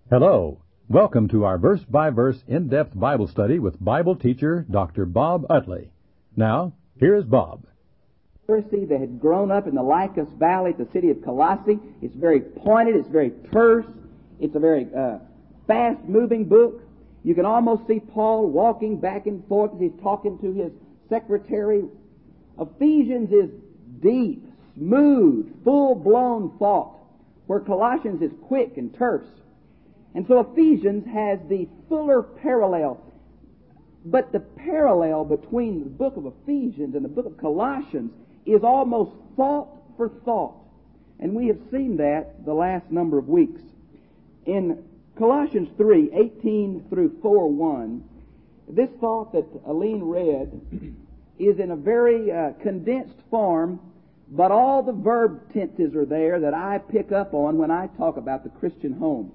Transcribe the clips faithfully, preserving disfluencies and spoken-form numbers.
Hello. Welcome to our verse-by-verse in-depth Bible study with Bible teacher Doctor Bob Utley. Now, here's Bob. Pharisee that had grown up in the Lycus Valley at the city of Colossae. It's very pointed, it's very terse, it's a very uh, fast-moving book. You can almost see Paul walking back and forth as he's talking to his secretary. Ephesians is deep, smooth, full-blown thought, where Colossians is quick and terse. And so Ephesians has the fuller parallel. But the parallel between the book of Ephesians and the book of Colossians is almost thought for thought. And we have seen that the last number of weeks. In Colossians three, eighteen through four one, this thought that Aline read is in a very uh, condensed form, but all the verb tenses are there that I pick up on when I talk about the Christian home.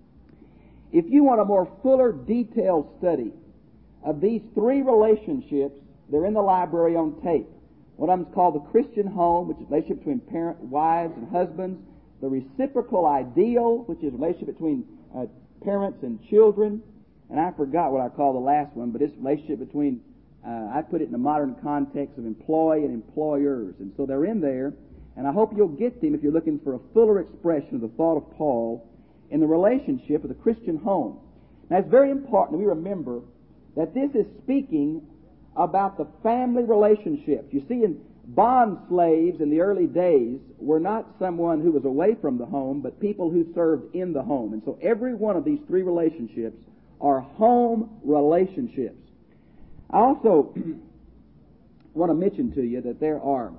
If you want a more fuller, detailed study of these three relationships, they're in the library on tape. One of them is called the Christian home, which is a relationship between parent, wives and husbands. The reciprocal ideal, which is a relationship between uh, parents and children. And I forgot what I call the last one, but it's a relationship between, uh, I put it in the modern context of employee and employers. And so they're in there, and I hope you'll get them if you're looking for a fuller expression of the thought of Paul in the relationship of the Christian home. Now, it's very important that we remember that this is speaking about the family relationships. You see, in bond slaves in the early days were not someone who was away from the home, but people who served in the home. And so every one of these three relationships are home relationships. I also want to mention to you that there are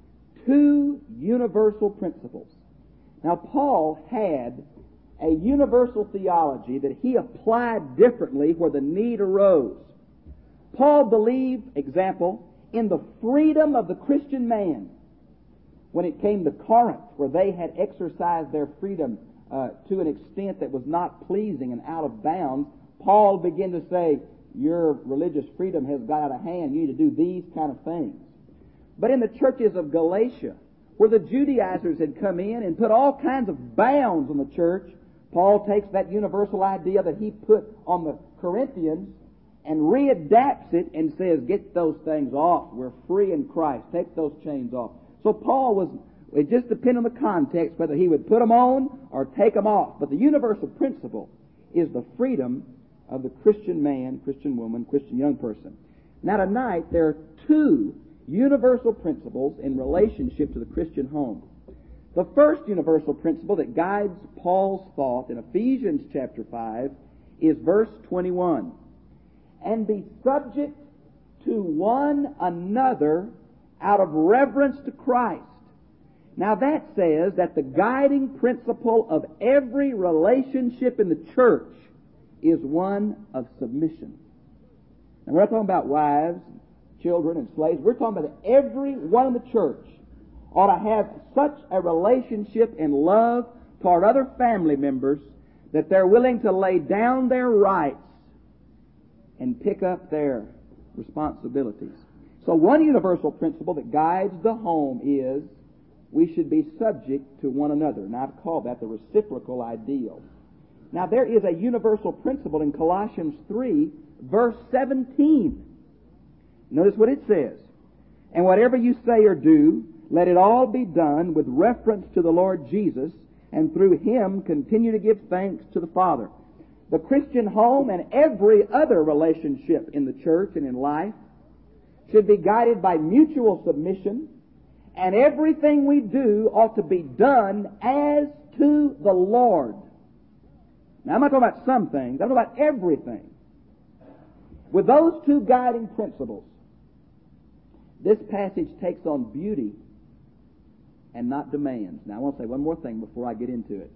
two universal principles. Now, Paul had a universal theology that he applied differently where the need arose. Paul believed, example, in the freedom of the Christian man. When it came to Corinth, where they had exercised their freedom uh, to an extent that was not pleasing and out of bounds, Paul began to say, your religious freedom has got out of hand. You need to do these kind of things. But in the churches of Galatia, where the Judaizers had come in and put all kinds of bounds on the church, Paul takes that universal idea that he put on the Corinthians and readapts it and says, get those things off. We're free in Christ. Take those chains off. So Paul was, it just depended on the context whether he would put them on or take them off. But the universal principle is the freedom of the Christian man, Christian woman, Christian young person. Now tonight there are two universal principles in relationship to the Christian home. The first universal principle that guides Paul's thought in Ephesians chapter five is verse twenty-one. And be subject to one another out of reverence to Christ. Now that says that the guiding principle of every relationship in the church is one of submission. Now we're not talking about wives, children, and slaves. We're talking about that every one in the church ought to have such a relationship in love toward other family members that they're willing to lay down their rights and pick up their responsibilities. So one universal principle that guides the home is we should be subject to one another. And I've called that the reciprocal ideal. Now there is a universal principle in Colossians three, verse seventeen. Notice what it says. And whatever you say or do, let it all be done with reference to the Lord Jesus, and through Him continue to give thanks to the Father. The Christian home and every other relationship in the church and in life should be guided by mutual submission, and everything we do ought to be done as to the Lord. Now I'm not talking about some things, I'm talking about everything. With those two guiding principles, this passage takes on beauty and not demands. Now I want to say one more thing before I get into it.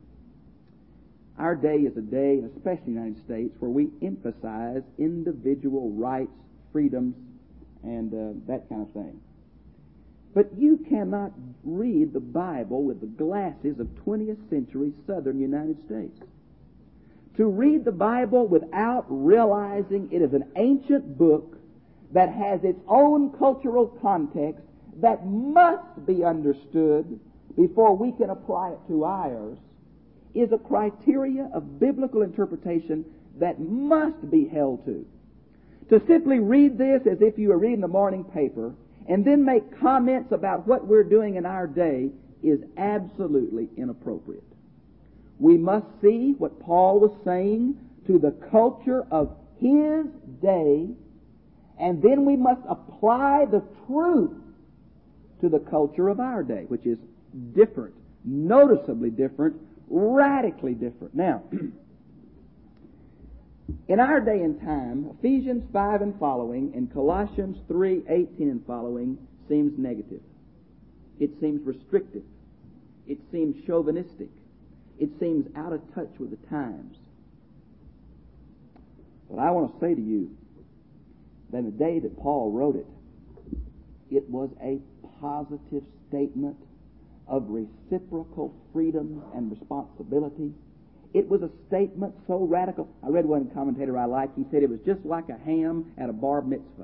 Our day is a day, and especially in the United States, where we emphasize individual rights, freedoms, and uh, that kind of thing. But you cannot read the Bible with the glasses of twentieth century southern United States. To read the Bible without realizing it is an ancient book that has its own cultural context that must be understood before we can apply it to ours is a criteria of biblical interpretation that must be held to. To simply read this as if you were reading the morning paper and then make comments about what we're doing in our day is absolutely inappropriate. We must see what Paul was saying to the culture of his day, and then we must apply the truth to the culture of our day, which is different, noticeably different, radically different. Now, in our day and time, Ephesians five and following and Colossians three eighteen and following seems negative. It seems restrictive. It seems chauvinistic. It seems out of touch with the times. But I want to say to you that in the day that Paul wrote it, it was a positive statement of reciprocal freedom and responsibility. It was a statement so radical. I read one commentator I like. He said it was just like a ham at a bar mitzvah.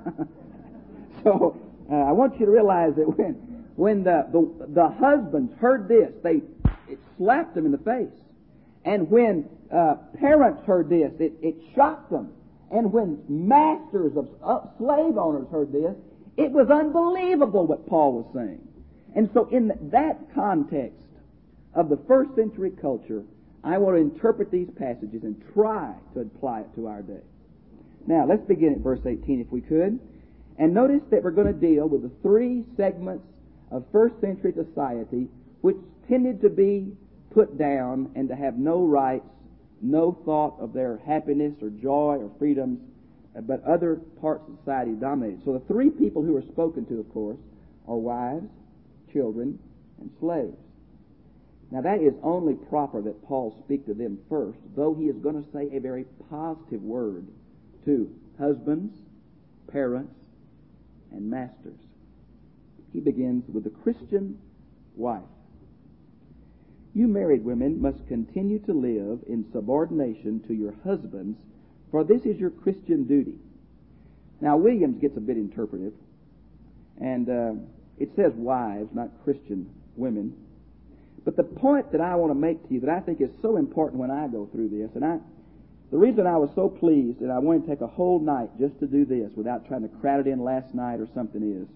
So uh, I want you to realize that when when the, the the husbands heard this, they it slapped them in the face. And when uh, parents heard this, it, it shocked them. And when masters of uh, slave owners heard this, it was unbelievable what Paul was saying. And so in that context of the first century culture, I want to interpret these passages and try to apply it to our day. Now, let's begin at verse eighteen if we could. And notice that we're going to deal with the three segments of first century society which tended to be put down and to have no rights, no thought of their happiness or joy or freedoms, but other parts of society dominated. So the three people who are spoken to, of course, are wives, children, and slaves. Now that is only proper that Paul speak to them first, though he is going to say a very positive word to husbands, parents, and masters. He begins with the Christian wife. You married women must continue to live in subordination to your husbands, for this is your Christian duty. Now Williams gets a bit interpretive, and uh, it says wives, not Christian women. But the point that I want to make to you that I think is so important when I go through this, and I, the reason I was so pleased that I wanted to take a whole night just to do this without trying to crowd it in last night or something is,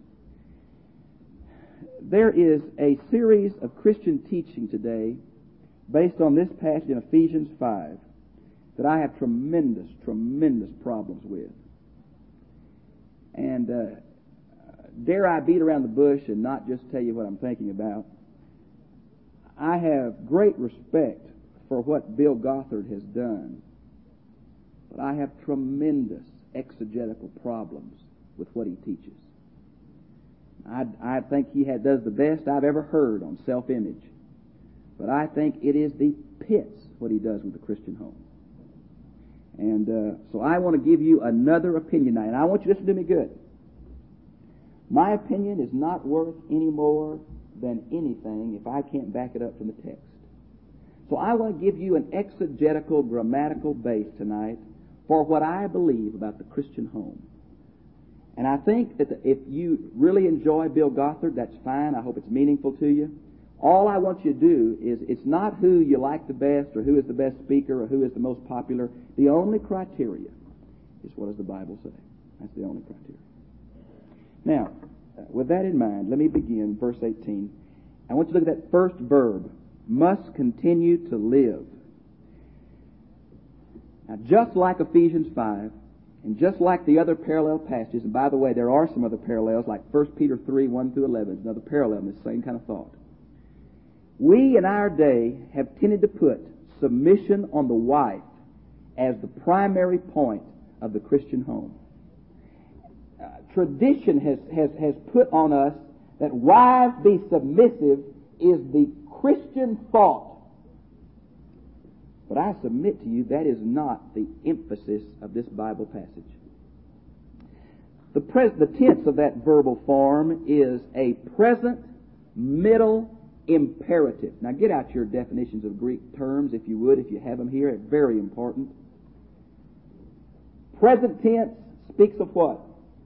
there is a series of Christian teaching today based on this passage in Ephesians five that I have tremendous, tremendous problems with. And uh, dare I beat around the bush and not just tell you what I'm thinking about. I have great respect for what Bill Gothard has done, but I have tremendous exegetical problems with what he teaches. I, I think he had, does the best I've ever heard on self-image, but I think it is the pits what he does with the Christian home. And uh, so I want to give you another opinion now, and I want you to listen to me good. My opinion is not worth any more than anything if I can't back it up from the text. So I want to give you an exegetical, grammatical base tonight for what I believe about the Christian home. And I think that if you really enjoy Bill Gothard, that's fine. I hope it's meaningful to you. All I want you to do is, it's not who you like the best or who is the best speaker or who is the most popular. The only criteria is what does the Bible say. That's the only criteria. Now, with that in mind, let me begin verse eighteen. I want you to look at that first verb, must continue to live. Now, just like Ephesians five, and just like the other parallel passages, and by the way, there are some other parallels, like First Peter three, one through eleven, is another parallel in this same kind of thought. We in our day have tended to put submission on the wife as the primary point of the Christian home. Uh, tradition has, has, has put on us that wives be submissive is the Christian thought. But I submit to you that is not the emphasis of this Bible passage. The, pres- the tense of that verbal form is a present middle imperative. Now get out your definitions of Greek terms, if you would, if you have them here. It's very important. Present tense speaks of what?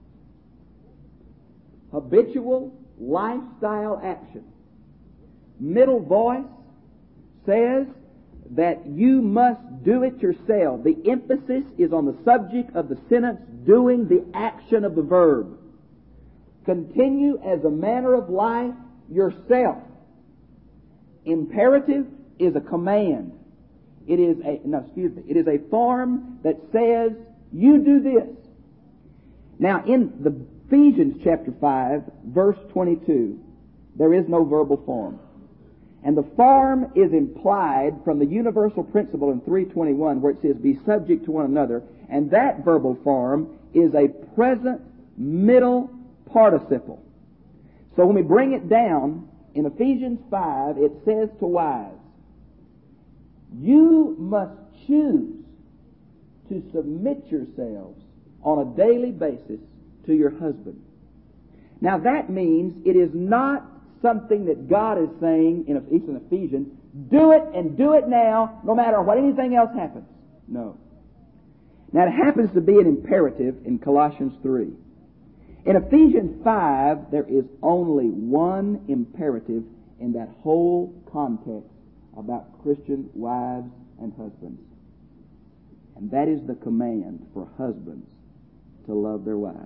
Habitual lifestyle action. Middle voice says that you must do it yourself. The emphasis is on the subject of the sentence, doing the action of the verb. Continue as a manner of life yourself. Imperative is a command. It is a, no, excuse me, it is a form that says, you do this. Now, in the Ephesians chapter five, verse twenty-two, there is no verbal form. And the form is implied from the universal principle in three twenty-one, where it says, be subject to one another. And that verbal form is a present middle participle. So when we bring it down, in Ephesians five, it says to wives, you must choose to submit yourselves on a daily basis to your husband. Now that means it is not something that God is saying in Ephesians, do it and do it now, no matter what anything else happens. No. Now it happens to be an imperative in Colossians three. In Ephesians five, there is only one imperative in that whole context about Christian wives and husbands. And that is the command for husbands to love their wives.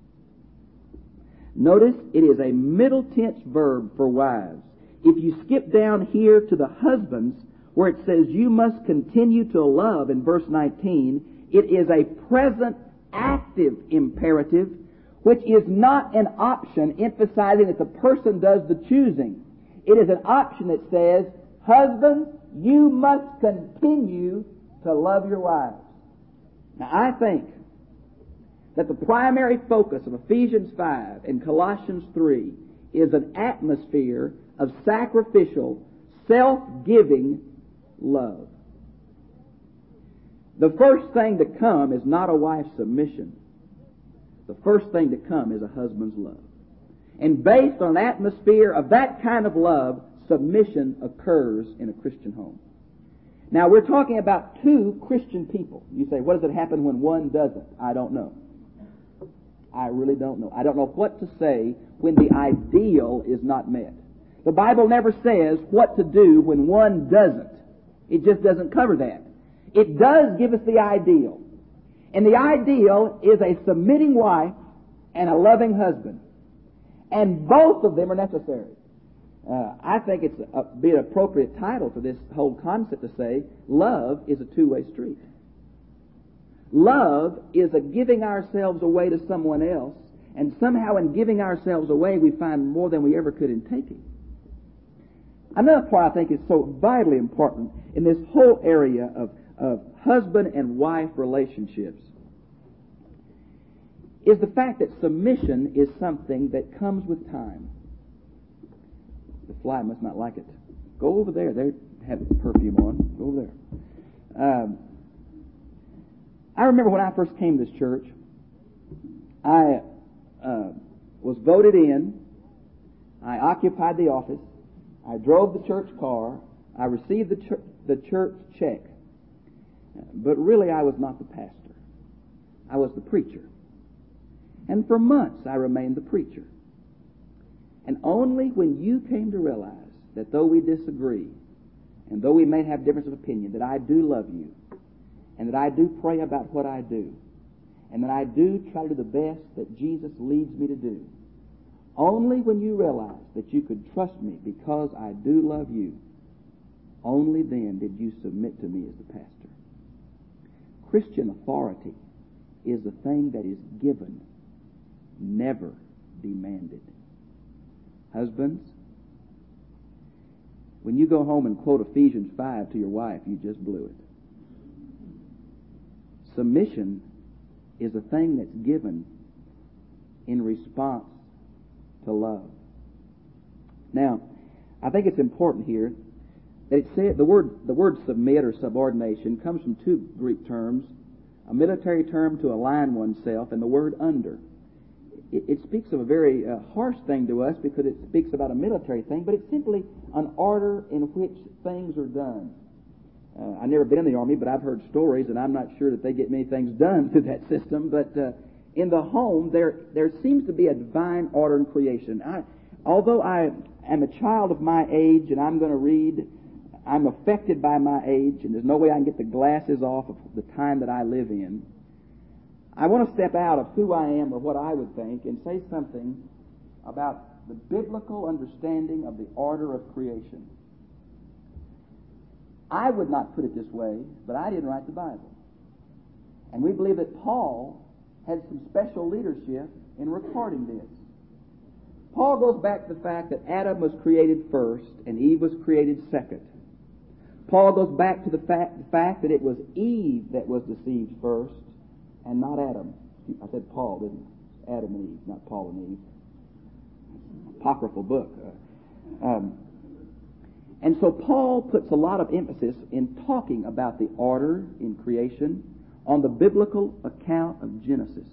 Notice it is a middle tense verb for wives. If you skip down here to the husbands, where it says you must continue to love in verse nineteen, it is a present active imperative, which is not an option emphasizing that the person does the choosing. It is an option that says, husbands, you must continue to love your wives. Now I think that the primary focus of Ephesians five and Colossians three is an atmosphere of sacrificial, self-giving love. The first thing to come is not a wife's submission. The first thing to come is a husband's love. And based on an atmosphere of that kind of love, submission occurs in a Christian home. Now we're talking about two Christian people. You say, what does it happen when one doesn't? I don't know. I really don't know. I don't know what to say when the ideal is not met. The Bible never says what to do when one doesn't. It just doesn't cover that. It does give us the ideal. And the ideal is a submitting wife and a loving husband. And both of them are necessary. Uh, I think it's a, be an appropriate title for this whole concept to say, love is a two-way street. Love is a giving ourselves away to someone else, and somehow in giving ourselves away we find more than we ever could in taking. Another part I think is so vitally important in this whole area of, of husband and wife relationships is the fact that submission is something that comes with time. The fly must not like it. Go over there. They have perfume on. Go over there. Um, I remember when I first came to this church, I uh, was voted in. I occupied the office. I drove the church car. I received the, ch- the church check. But really, I was not the pastor. I was the preacher. And for months, I remained the preacher. And only when you came to realize that though we disagree, and though we may have difference of opinion, that I do love you, and that I do pray about what I do, and that I do try to do the best that Jesus leads me to do, only when you realize that you could trust me because I do love you, only then did you submit to me as the pastor. Christian authority is a thing that is given, never demanded. Husbands, when you go home and quote Ephesians five to your wife, you just blew it. Submission is a thing that's given in response to love. Now, I think it's important here that it said the word the word submit or subordination comes from two Greek terms, a military term to align oneself, and the word under. It, it speaks of a very uh, harsh thing to us because it speaks about a military thing, but it's simply an order in which things are done. Uh, I've never been in the Army, but I've heard stories, and I'm not sure that they get many things done through that system. But uh, in the home, there there seems to be a divine order in creation. I, although I am a child of my age, and I'm going to read I'm affected by my age, and there's no way I can get the glasses off of the time that I live in. I want to step out of who I am or what I would think and say something about the biblical understanding of the order of creation. I would not put it this way, but I didn't write the Bible. And we believe that Paul had some special leadership in recording this. Paul goes back to the fact that Adam was created first and Eve was created second. Paul goes back to the fact, the fact that it was Eve that was deceived first and not Adam. I said Paul, didn't I? Adam and Eve, not Paul and Eve. Apocryphal book. Uh, um, and so Paul puts a lot of emphasis in talking about the order in creation on the biblical account of Genesis.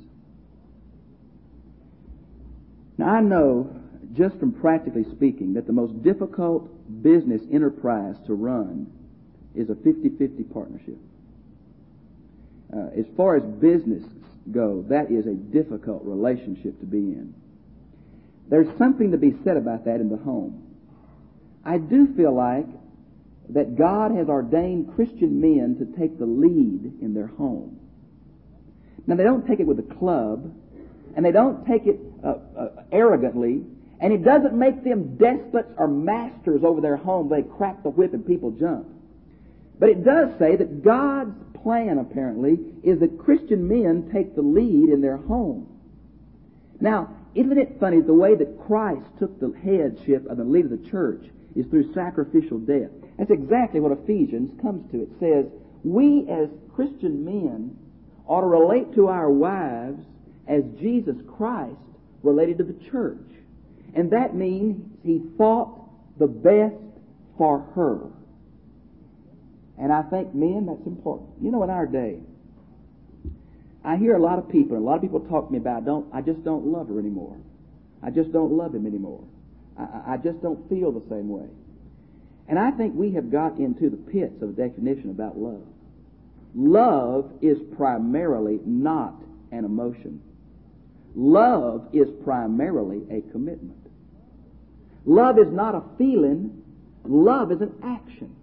Now I know, just from practically speaking, that the most difficult business enterprise to run is a fifty-fifty partnership. Uh, as far as business go, that is a difficult relationship to be in. There's something to be said about that in the home. I do feel like that God has ordained Christian men to take the lead in their home. Now, they don't take it with a club, and they don't take it uh, uh, arrogantly, and it doesn't make them despots or masters over their home. They crack the whip and people jump. But it does say that God's plan, apparently, is that Christian men take the lead in their home. Now, isn't it funny, the way that Christ took the headship of the lead of the church is through sacrificial death. That's exactly what Ephesians comes to. It says, we as Christian men ought to relate to our wives as Jesus Christ related to the church. And that means he thought the best for her. And I think, men, that's important. You know, in our day, I hear a lot of people, and a lot of people talk to me about, don't, I just don't love her anymore. I just don't love him anymore. I, I just don't feel the same way. And I think we have got into the pits of a definition about love. Love is primarily not an emotion. Love is primarily a commitment. Love is not a feeling. Love is an action.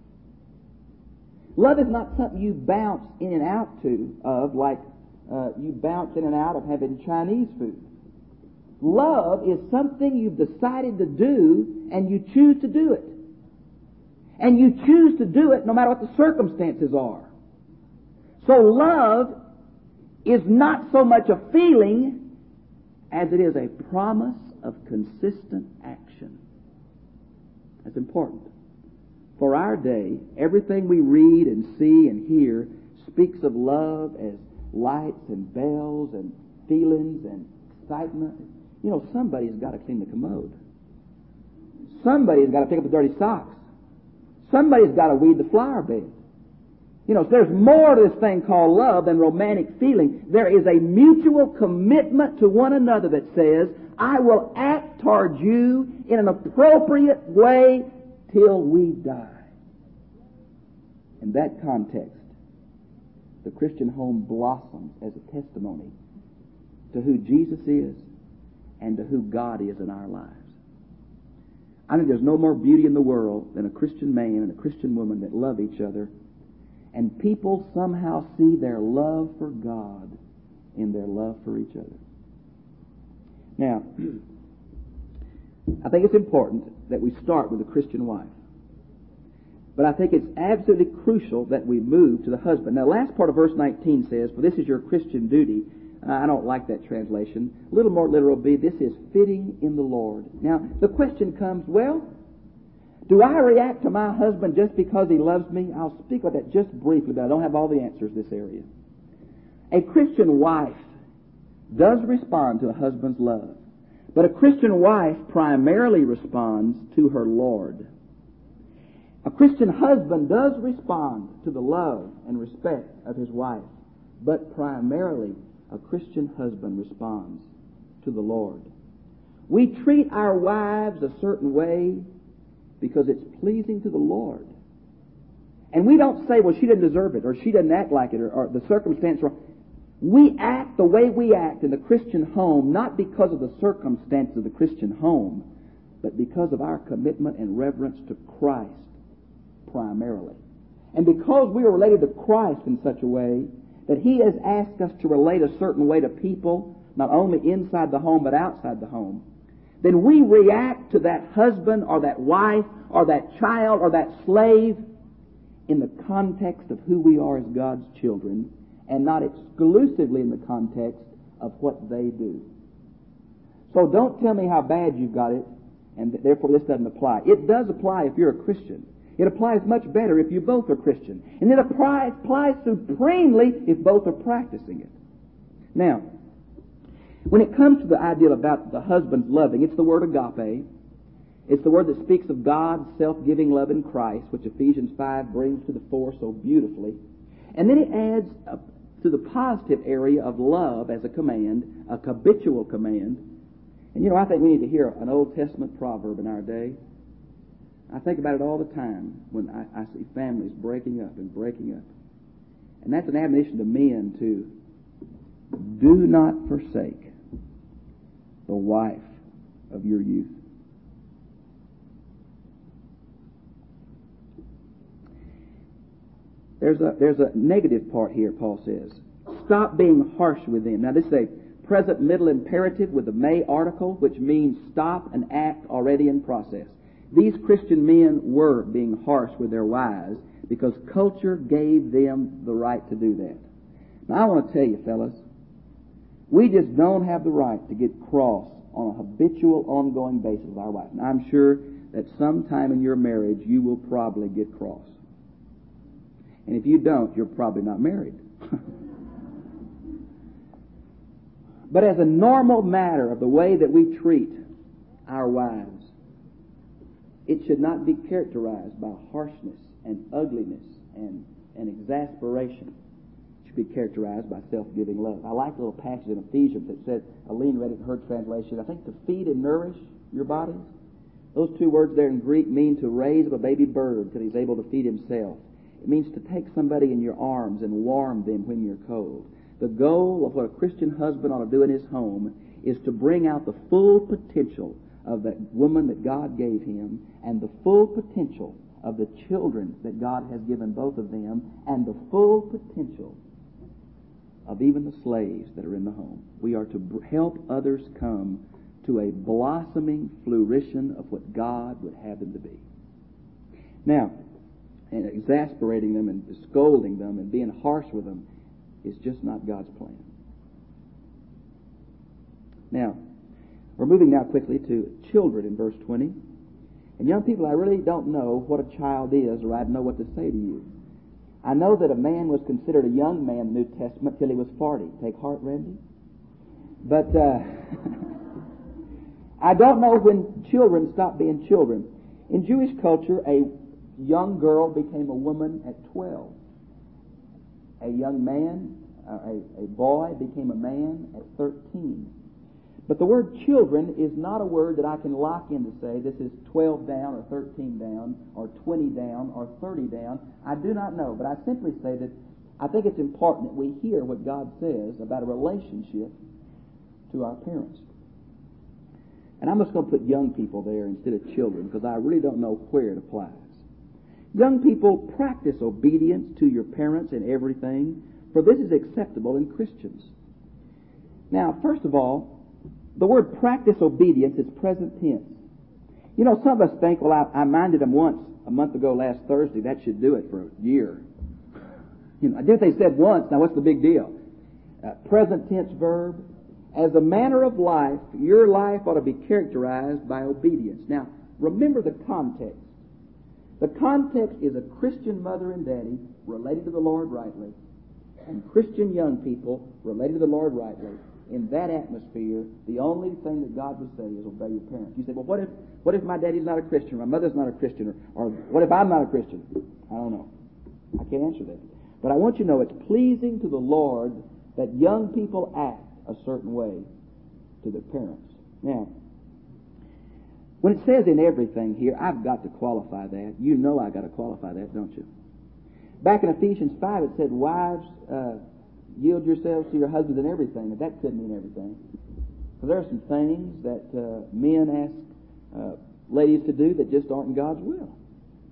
Love is not something you bounce in and out to of like uh, you bounce in and out of having Chinese food. Love is something you've decided to do and you choose to do it. And you choose to do it no matter what the circumstances are. So love is not so much a feeling as it is a promise of consistent action. That's important. For our day, everything we read and see and hear speaks of love as lights and bells and feelings and excitement. You know, somebody's got to clean the commode. Somebody's got to pick up the dirty socks. Somebody's got to weed the flower bed. You know, so there's more to this thing called love than romantic feeling. There is a mutual commitment to one another that says, I will act towards you in an appropriate way till we die. In that context, the Christian home blossoms as a testimony to who Jesus is and to who God is in our lives. I think there's no more beauty in the world than a Christian man and a Christian woman that love each other, and people somehow see their love for God in their love for each other. Now, I think it's important that we start with a Christian wife. But I think it's absolutely crucial that we move to the husband. Now, the last part of verse nineteen says, for this is your Christian duty. Uh, I don't like that translation. A little more literal would be, this is fitting in the Lord. Now, the question comes, well, do I react to my husband just because he loves me? I'll speak about that just briefly, but I don't have all the answers in this area. A Christian wife does respond to a husband's love, but a Christian wife primarily responds to her Lord. A Christian husband does respond to the love and respect of his wife, but primarily a Christian husband responds to the Lord. We treat our wives a certain way because it's pleasing to the Lord. And we don't say, well, she didn't deserve it, or she doesn't act like it, or, or the circumstance. We act the way we act in the Christian home, not because of the circumstances of the Christian home, but because of our commitment and reverence to Christ primarily. And because we are related to Christ in such a way that He has asked us to relate a certain way to people, not only inside the home but outside the home, then we react to that husband or that wife or that child or that slave in the context of who we are as God's children and not exclusively in the context of what they do. So don't tell me how bad you've got it and therefore this doesn't apply. It does apply if you're a Christian. It applies much better if you both are Christian. And it applies, applies supremely if both are practicing it. Now, when it comes to the idea about the husband's loving, it's the word agape. It's the word that speaks of God's self-giving love in Christ, which Ephesians five brings to the fore so beautifully. And then it adds uh, to the positive area of love as a command, a habitual command. And you know, I think we need to hear an Old Testament proverb in our day. I think about it all the time when I, I see families breaking up and breaking up. And that's an admonition to men to do not forsake the wife of your youth. There's a, there's a negative part here, Paul says. Stop being harsh with them. Now this is a present middle imperative with the may article, which means stop an act already in process. These Christian men were being harsh with their wives because culture gave them the right to do that. Now I want to tell you, fellas, we just don't have the right to get cross on a habitual, ongoing basis with our wife. And I'm sure that sometime in your marriage you will probably get cross. And if you don't, you're probably not married. But as a normal matter of the way that we treat our wives, it should not be characterized by harshness and ugliness and, and exasperation. It should be characterized by self-giving love. I like a little passage in Ephesians that said, Aline read it in her translation, I think to feed and nourish your bodies. Those two words there in Greek mean to raise up a baby bird until he's able to feed himself. It means to take somebody in your arms and warm them when you're cold. The goal of what a Christian husband ought to do in his home is to bring out the full potential of that woman that God gave him and the full potential of the children that God has given both of them and the full potential of even the slaves that are in the home. We are to help others come to a blossoming fruition of what God would have them to be. Now, and exasperating them and scolding them and being harsh with them is just not God's plan. Now, we're moving now quickly to children in verse twenty. And young people, I really don't know what a child is, or I'd know what to say to you. I know that a man was considered a young man in the New Testament till he was forty. Take heart, Randy. But uh, I don't know when children stop being children. In Jewish culture, a young girl became a woman at twelve. A young man, uh, a, a boy became a man at thirteen. But the word children is not a word that I can lock in to say this is twelve down or thirteen down or twenty down or thirty down. I do not know, but I simply say that I think it's important that we hear what God says about a relationship to our parents. And I'm just going to put young people there instead of children because I really don't know where it applies. Young people, practice obedience to your parents in everything, for this is acceptable in Christians. Now, first of all, the word practice obedience is present tense. You know, some of us think, well, I, I minded them once a month ago last Thursday. That should do it for a year. You know, I did they said once. Now, what's the big deal? Uh, present tense verb. As a manner of life, your life ought to be characterized by obedience. Now, remember the context. The context is a Christian mother and daddy related to the Lord rightly, and Christian young people related to the Lord rightly. In that atmosphere, the only thing that God would say is obey your parents. You say, well, what if what if my daddy's not a Christian, or my mother's not a Christian, or, or what if I'm not a Christian? I don't know. I can't answer that. But I want you to know it's pleasing to the Lord that young people act a certain way to their parents. Now, when it says in everything here, I've got to qualify that. You know I've got to qualify that, don't you? Back in Ephesians five, it said, wives, uh, yield yourselves to your husbands in everything. But that couldn't mean everything. Because there are some things that uh, men ask uh, ladies to do that just aren't in God's will.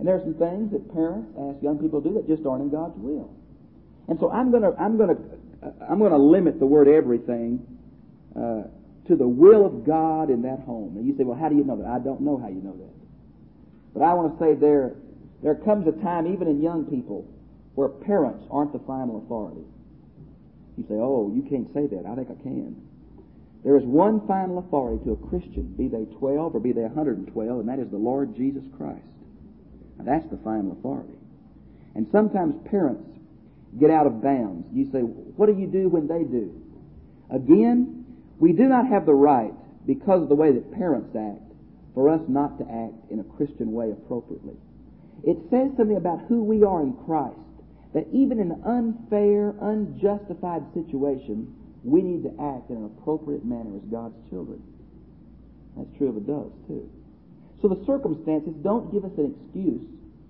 And there are some things that parents ask young people to do that just aren't in God's will. And so I'm going to I'm going to I'm going to limit the word everything uh, to the will of God in that home. And you say, well, how do you know that? I don't know how you know that. But I want to say there there comes a time, even in young people, where parents aren't the final authority. You say, oh, you can't say that. I think I can. There is one final authority to a Christian, be they twelve or be they one hundred twelve, and that is the Lord Jesus Christ. Now, that's the final authority. And sometimes parents get out of bounds. You say, what do you do when they do? Again, we do not have the right, because of the way that parents act, for us not to act in a Christian way appropriately. It says something about who we are in Christ, that even in an unfair, unjustified situation, we need to act in an appropriate manner as God's children. That's true of adults, too. So the circumstances don't give us an excuse.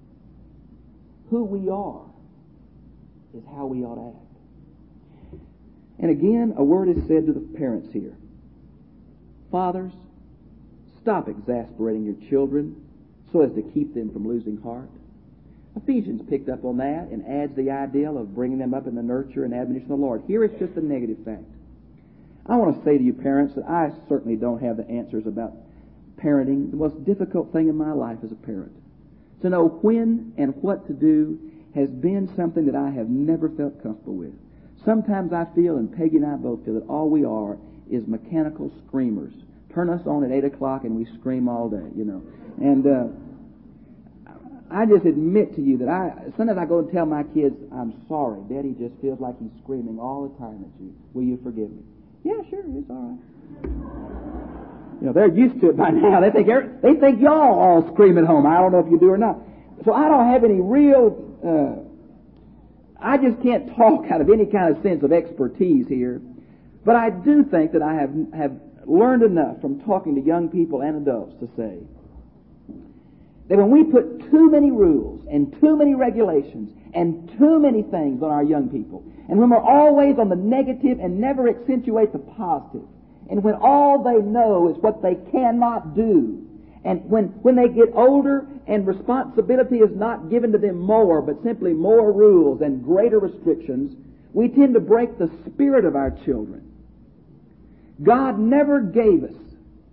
Who we are is how we ought to act. And again, a word is said to the parents here. Fathers, stop exasperating your children so as to keep them from losing heart. Ephesians picked up on that and adds the ideal of bringing them up in the nurture and admonition of the Lord. Here it's just a negative fact. I want to say to you parents that I certainly don't have the answers about parenting. The most difficult thing in my life as a parent, to know when and what to do, has been something that I have never felt comfortable with. Sometimes I feel, and Peggy and I both feel, that all we are is mechanical screamers. Turn us on at eight o'clock and we scream all day, you know. And uh, I just admit to you that I sometimes I go and tell my kids, I'm sorry, Daddy just feels like he's screaming all the time at you. Will you forgive me? Yeah, sure, it's all right. You know, they're used to it by now. They think they think y'all all scream at home. I don't know if you do or not. So I don't have any real. Uh, I just can't talk out of any kind of sense of expertise here. But I do think that I have have learned enough from talking to young people and adults to say that when we put too many rules and too many regulations and too many things on our young people, and when we're always on the negative and never accentuate the positive, and when all they know is what they cannot do, and when, when they get older and responsibility is not given to them more, but simply more rules and greater restrictions, we tend to break the spirit of our children. God never gave us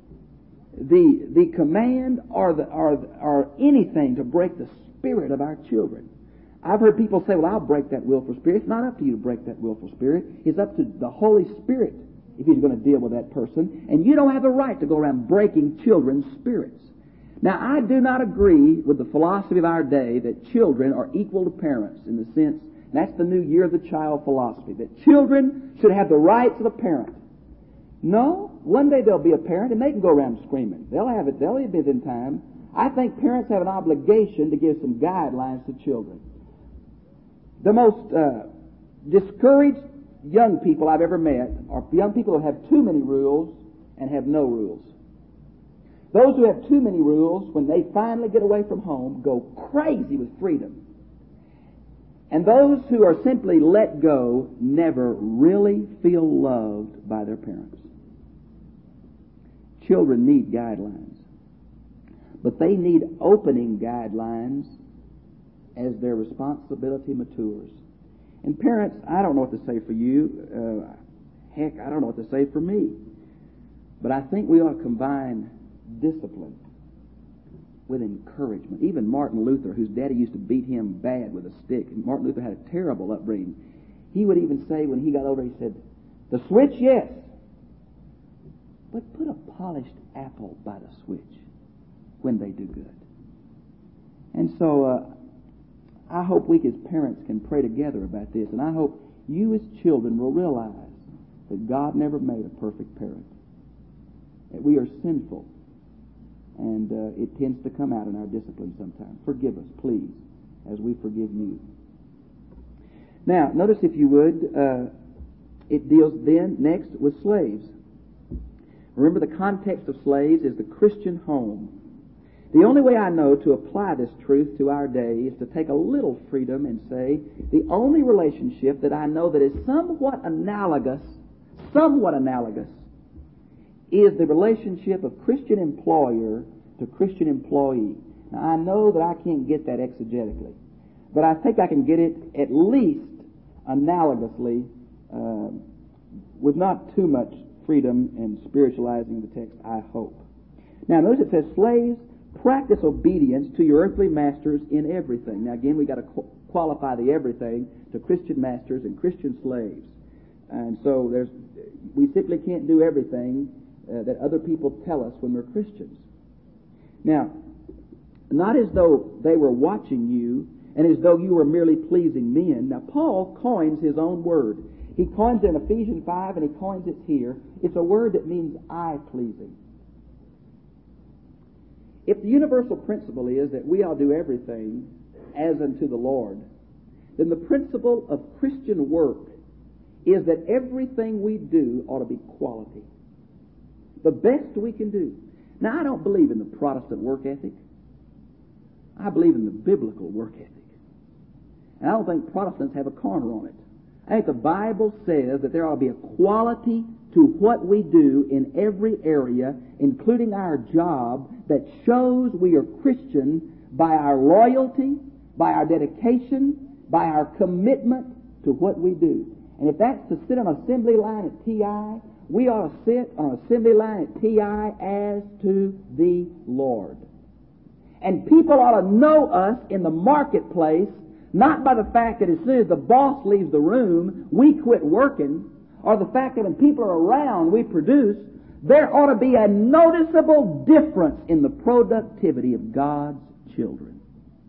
the the command or the or, or anything to break the spirit of our children. I've heard people say, well, I'll break that willful spirit. It's not up to you to break that willful spirit. It's up to the Holy Spirit if He's going to deal with that person. And you don't have the right to go around breaking children's spirits. Now, I do not agree with the philosophy of our day that children are equal to parents in the sense, and that's the new year of the child philosophy, that children should have the rights of a parent. No, one day there'll be a parent and they can go around screaming. They'll have it, they'll have it in time. I think parents have an obligation to give some guidelines to children. The most uh, discouraged young people I've ever met are young people who have too many rules and have no rules. Those who have too many rules, when they finally get away from home, go crazy with freedom. And those who are simply let go never really feel loved by their parents. Children need guidelines, but they need opening guidelines as their responsibility matures. And parents, I don't know what to say for you. Uh, heck, I don't know what to say for me. But I think we ought to combine discipline with encouragement. Even Martin Luther, whose daddy used to beat him bad with a stick, and Martin Luther had a terrible upbringing, he would even say when he got older, he said, the switch, yes, but put a polished apple by the switch when they do good. And so uh, I hope we as parents can pray together about this, and I hope you as children will realize that God never made a perfect parent, that we are sinful, and uh, it tends to come out in our discipline sometimes. Forgive us, please, as we forgive you. Now, notice if you would, uh, it deals then next with slaves. Remember, the context of slaves is the Christian home. The only way I know to apply this truth to our day is to take a little freedom and say the only relationship that I know that is somewhat analogous, somewhat analogous, is the relationship of Christian employer to Christian employee. Now, I know that I can't get that exegetically, but I think I can get it at least analogously, uh, with not too much freedom in spiritualizing the text, I hope. Now, notice it says, slaves, practice obedience to your earthly masters in everything. Now, again, we've got to qu- qualify the everything to Christian masters and Christian slaves. And so there's, we simply can't do everything uh, that other people tell us when we're Christians. Now, not as though they were watching you and as though you were merely pleasing men. Now, Paul coins his own word. He coins it in Ephesians five and he coins it here. It's a word that means eye-pleasing. If the universal principle is that we all do everything as unto the Lord, then the principle of Christian work is that everything we do ought to be quality. The best we can do. Now, I don't believe in the Protestant work ethic. I believe in the biblical work ethic. And I don't think Protestants have a corner on it. I think the Bible says that there ought to be a quality to what we do in every area, including our job, that shows we are Christian by our loyalty, by our dedication, by our commitment to what we do. And if that's to sit on an assembly line at T I, we ought to sit on an assembly line at T I as to the Lord. And people ought to know us in the marketplace, not by the fact that as soon as the boss leaves the room, we quit working, or the fact that when people are around, we produce. There ought to be a noticeable difference in the productivity of God's children.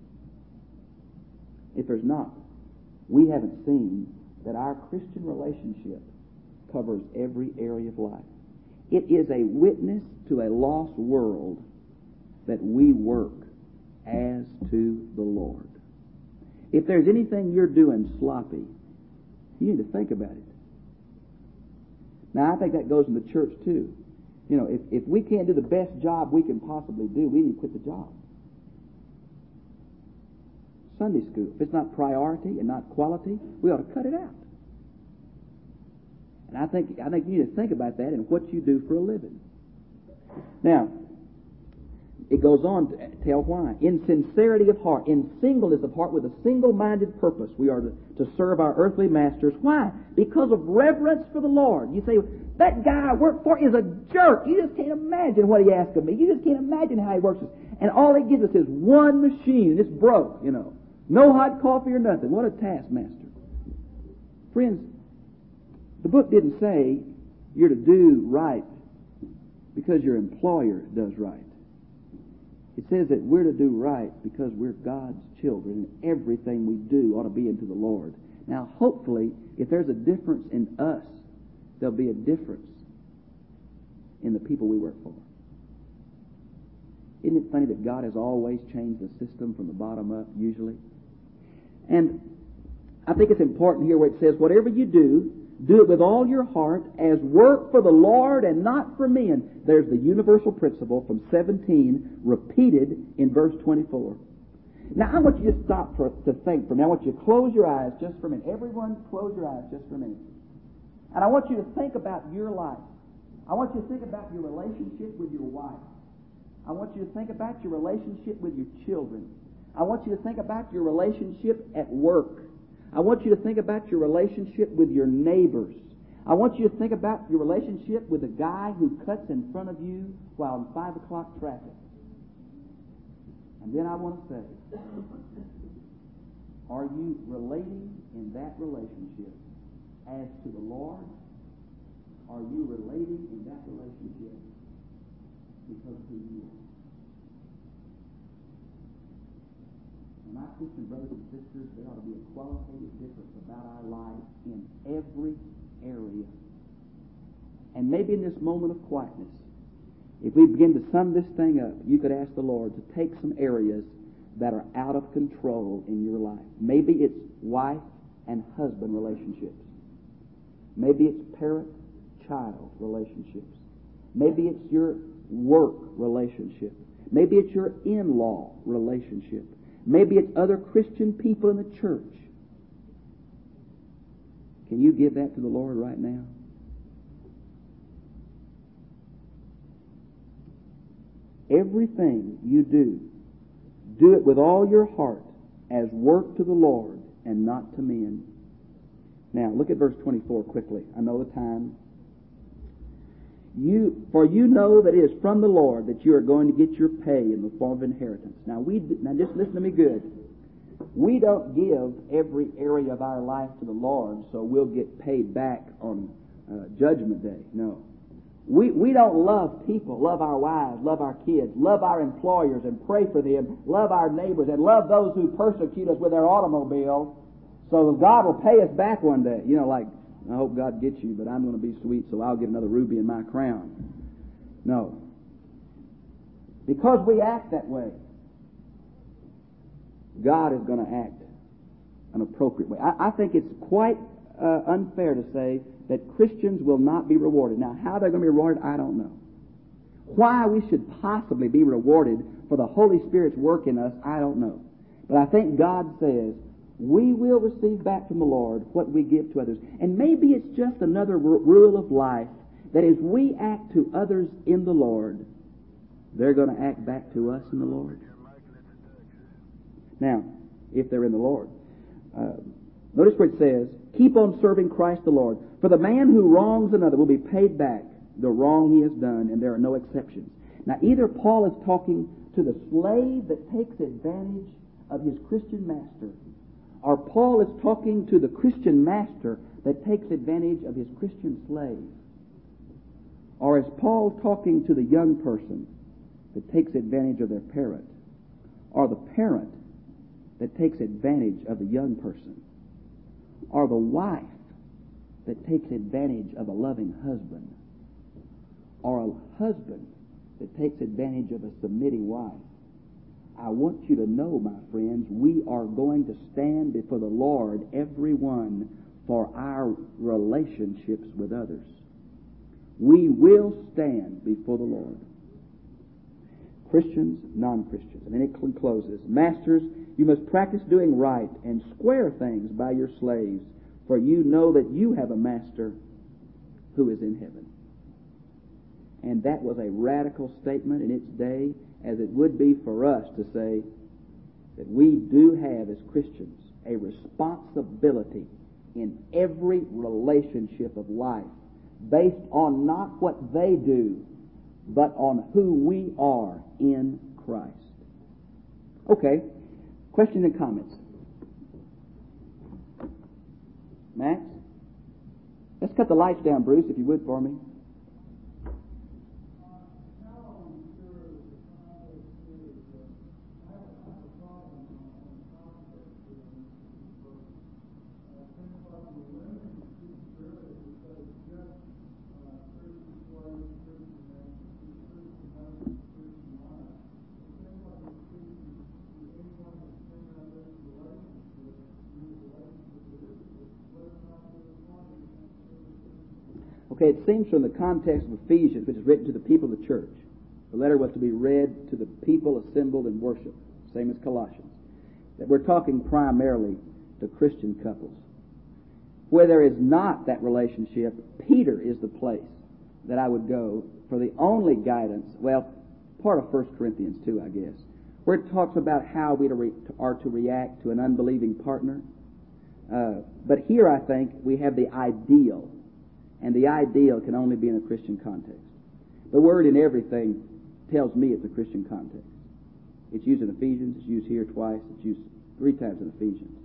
If there's not, we haven't seen that our Christian relationship covers every area of life. It is a witness to a lost world that we work as to the Lord. If there's anything you're doing sloppy, you need to think about it. Now, I think that goes in the church too. You know, if, if we can't do the best job we can possibly do, we need to quit the job. Sunday school, if it's not priority and not quality, we ought to cut it out. And I think I think you need to think about that and what you do for a living. Now, it goes on to tell why. In sincerity of heart, in singleness of heart, with a single-minded purpose, we are to, to serve our earthly masters. Why? Because of reverence for the Lord. You say, that guy I work for is a jerk. You just can't imagine what he asks of me. You just can't imagine how he works. And all he gives us is one machine, and it's broke, you know. No hot coffee or nothing. What a taskmaster. Friends, the book didn't say you're to do right because your employer does right. It says that we're to do right because we're God's children, and everything we do ought to be unto the Lord. Now, hopefully, if there's a difference in us, there'll be a difference in the people we work for. Isn't it funny that God has always changed the system from the bottom up, usually? And I think it's important here where it says, whatever you do, do it with all your heart as work for the Lord and not for men. There's the universal principle from seventeen repeated in verse twenty-four. Now, I want you to stop for, to think for a minute. I want you to close your eyes just for a minute. Everyone, close your eyes just for a minute. And I want you to think about your life. I want you to think about your relationship with your wife. I want you to think about your relationship with your children. I want you to think about your relationship at work. I want you to think about your relationship with your neighbors. I want you to think about your relationship with the guy who cuts in front of you while in five o'clock traffic. And then I want to say, are you relating in that relationship as to the Lord? Are you relating in that relationship because of who you are? And my Christian brothers and sisters, there ought to be a qualitative difference about our life in every area. And maybe in this moment of quietness, if we begin to sum this thing up, you could ask the Lord to take some areas that are out of control in your life. Maybe it's wife and husband relationships. Maybe it's parent-child relationships. Maybe it's your work relationship. Maybe it's your in-law relationship. Maybe it's other Christian people in the church. Can you give that to the Lord right now? Everything you do Do it with all your heart as work to the Lord and not to men. Now, look at verse twenty-four quickly. I know the time. You, for you know that it is from the Lord that you are going to get your pay in the form of inheritance. Now, we now just listen to me good. We don't give every area of our life to the Lord so we'll get paid back on uh, Judgment Day. No. We, we don't love people, love our wives, love our kids, love our employers and pray for them, love our neighbors, and love those who persecute us with their automobile so that God will pay us back one day. You know, like, I hope God gets you, but I'm going to be sweet, so I'll get another ruby in my crown. No. Because we act that way, God is going to act an appropriate way. I, I think it's quite uh, unfair to say that Christians will not be rewarded. Now, how they're going to be rewarded, I don't know. Why we should possibly be rewarded for the Holy Spirit's work in us, I don't know. But I think God says, we will receive back from the Lord what we give to others. And maybe it's just another r- rule of life that as we act to others in the Lord, they're going to act back to us in the Lord. Now, if they're in the Lord. Uh, notice where it says, keep on serving Christ the Lord. For the man who wrongs another will be paid back the wrong he has done, and there are no exceptions. Now, either Paul is talking to the slave that takes advantage of his Christian master, or Paul is talking to the Christian master that takes advantage of his Christian slave. Or is Paul talking to the young person that takes advantage of their parent, or the parent that takes advantage of the young person, or the wife that takes advantage of a loving husband, or a husband that takes advantage of a submitting wife? I want you to know, my friends, we are going to stand before the Lord, everyone, for our relationships with others. We will stand before the Lord. Christians, non-Christians. And then it closes. Masters, you must practice doing right and square things by your slaves, for you know that you have a master who is in heaven. And that was a radical statement in its day, as it would be for us to say that we do have, as Christians, a responsibility in every relationship of life based on not what they do, but on who we are in Christ. Okay, questions and comments? Max? Let's cut the lights down, Bruce, if you would, for me. Okay, it seems from the context of Ephesians, which is written to the people of the church, the letter was to be read to the people assembled in worship, same as Colossians, that we're talking primarily to Christian couples. Where there is not that relationship, Peter is the place that I would go for the only guidance, well, part of First Corinthians too, I guess, where it talks about how we are to react to an unbelieving partner. Uh, but here I think we have the ideal. And the ideal can only be in a Christian context. The word in everything tells me it's a Christian context. It's used in Ephesians. It's used here twice. It's used three times in Ephesians.